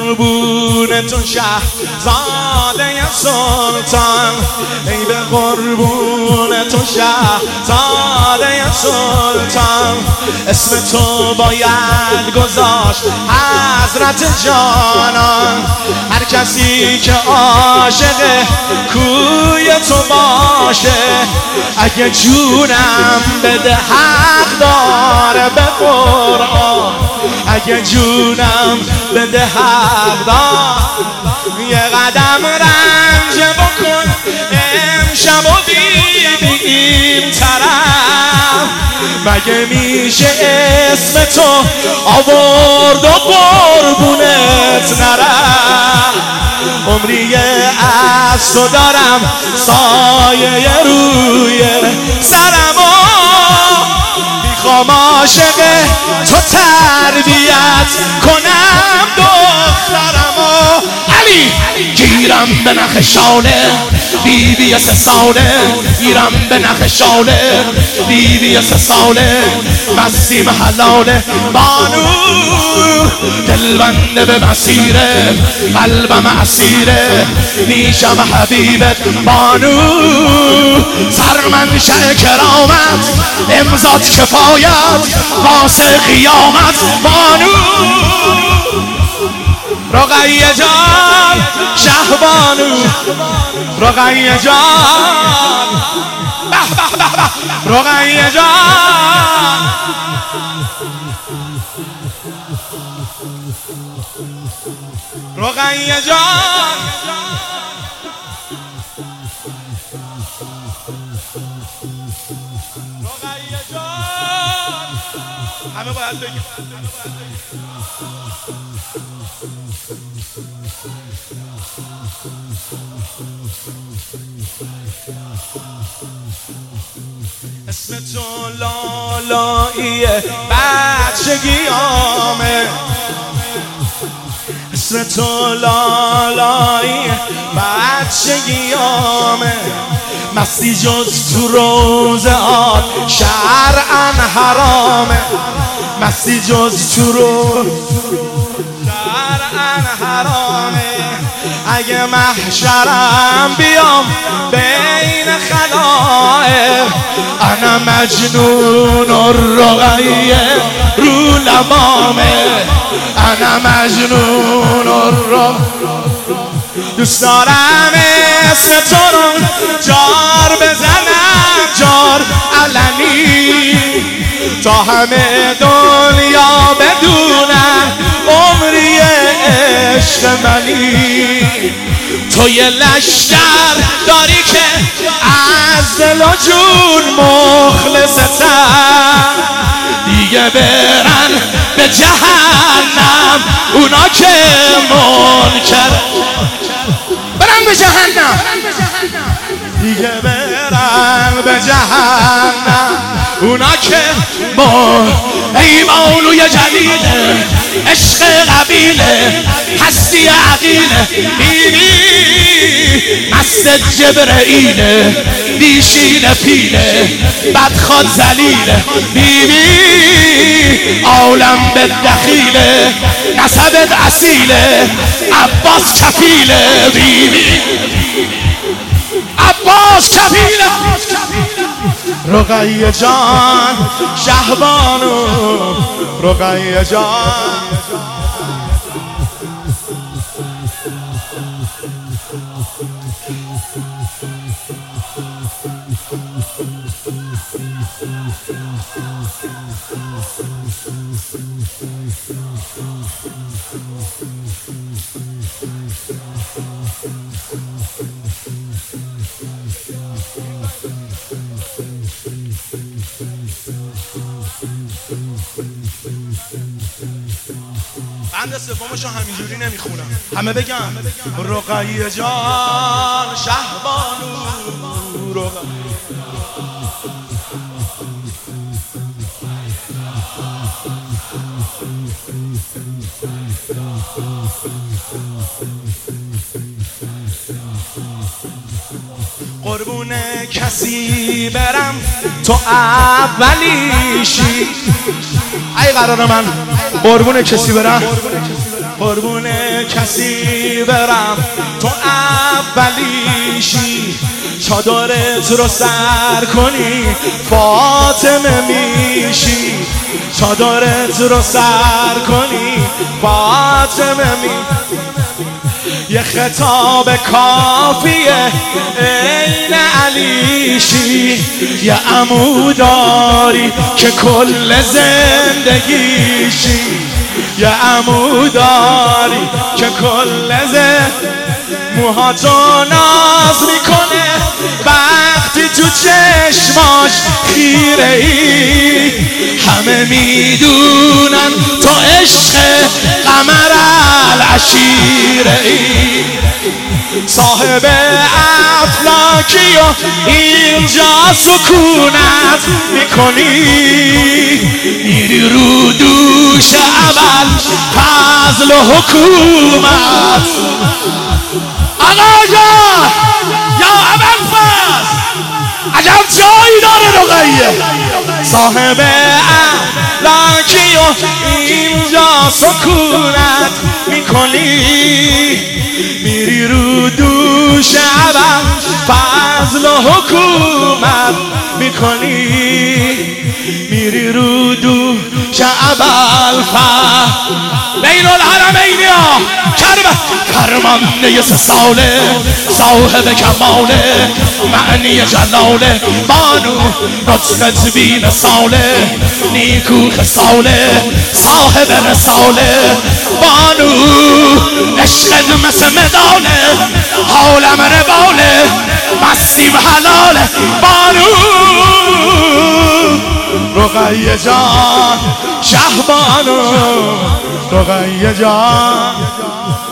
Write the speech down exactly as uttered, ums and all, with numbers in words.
قربون تو شهزاده سلطان، ای به قربون تو شهزاده سلطان. اسم تو باید گذاشت حضرت جانان. هر کسی که عاشق کوی تو باشه، اگه جونم بده حق داره به قرآن. اگه جونم بده حق داره، یه قدم رنج بکن امشب و دیدی این طرف. مگه میشه اسم تو آورد و قربونت نرم. عمری از تو دارم سایه روی سرم و میخوام عاشق تو تربیت کنم دخترم و علی گیرم به نخشانه بیبی سه ساله، گیرم به نخشانه بیبی سه ساله، مسیم حلاله بانو دلبنده به مسیره، قلبم اسیره نیشم حبیبت بانو. سرمنشأ کرامت امضات کفایت واسه قیامت بانو. رقیه جان شهبانو، رقیه جان به به به به، رقیه جان رقیه جان. رقیه جان همه باید بگیم. اسم تو لالایی بچگیامه، اسم تو لالایی بچگیامه. مستی جز تو روزهات شرعاً حرامه، مستی جز تو روز شرعاً حرامه. اگه محشرم بیام بین خلائق، انا مجنون الرقیه رو لبامه، انا مجنون الرقیه. دوست دارم اسم تو رو جار بزنم، جار علنی، تا همه دنیا بدونن عمری عشق منی. تو یه لشکر داری که از دل و جون مخلصتن، دیگه برن به جهنم اونا که منکر، برن به جهنم، دیگه برن به جهنم اونا که ما. ای مولوی جلیله عشق قبیله هستی عقیله، بیبی مست جبرئیله بیشین پیله بدخواد زلیله، بیبی عالم به دخیله نسبت اصیله عباس کفیله، بیبی عباس کفیله. رقیه جان شهبانو، رقیه جان بند سومشو همینجوری نمیخونم، همه بگم رقیه جان شهبانو، رقیه قربون کسی برم تو اولیشی. ای قرار من قربون کسی برم قربون کسی برم تو اولیشی چادرت رو سر کنی فاطمه میشی چادرت رو سر کنی فاطمه می یه خطاب کافیه این علیشی یه عموداری که کل زندگیشی یه عموداری که کل زندگیشی موهاتو ناز میکنه وقتی تو چشماش خیره ای همه میدونن تو عشق قمر العشیره ای صاحب افلاکی و اینجا سکونت میکنی میری رو دوش اول فضل و حکومت آقا جان یا ابوالفضل عجب جایی داره رقیه صاحب افلاکی و اینجا سکونت میکنی میری رو دوش اول فضل و حکومت میکنی میری رو دوش اول فضل بین الحرمین ها کرم کرمانده سه ساله صاحب کماله معنی جلاله بانو نطق بین ساله نیکو خساله صاحب رساله بانو عشق مثل مداله حالم رباله مستی و حلاله بانو رقیه جان شهبانو رقیه جان